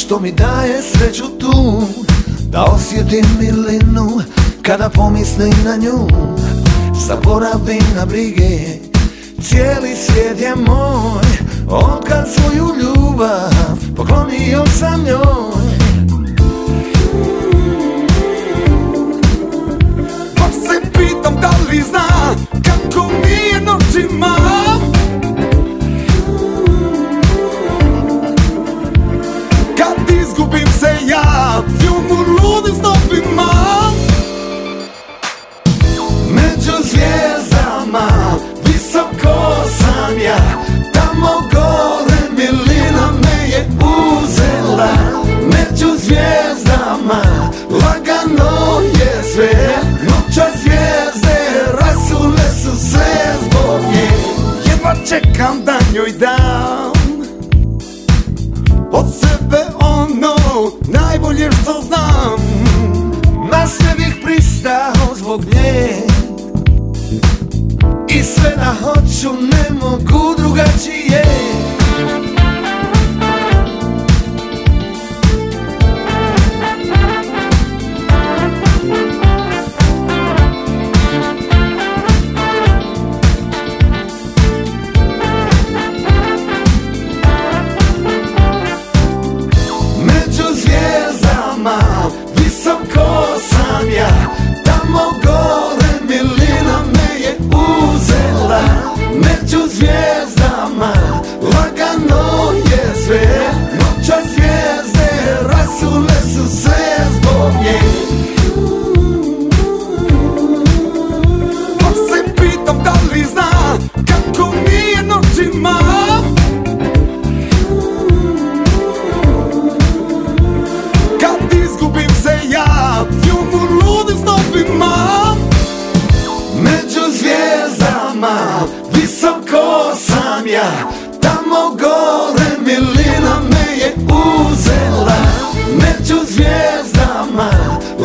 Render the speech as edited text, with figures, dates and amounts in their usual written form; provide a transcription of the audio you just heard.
što mi daje sreću tu, da osjetim milinu kada pomislim na nju. Zaboravim na brige, cijeli svijet je moj, otkad svoju ljubav poklonio sam njoj. Pa se pitam da li zna kako mi je noćima, kad izgubim se ja u filmu ludim snopima. Među zvijezdama visoko sam ja, tamo gore milina me je uzela. Među zvijezdama lagano je sve, noća zvijezde rasule su sve zbog nje. Jedva čekam da njoj dam od sebe ono najbolje što znam. Na sve bih pristao zbog nje, i sve da hoću ne mogu drugačije. Među zvijezdama visoko sam ja, tamo gore milina me je uzela. Među zvijezdama lagano je sve, noća zvijezde rasule su sve zbog nje. Pa se pitam da li zna kako mi je noćima, kad izgubim se ja u filmu ludim snopima. Među zvijezdama visoko sam ja, tamo gore milina me je uzela. Među zvijezdama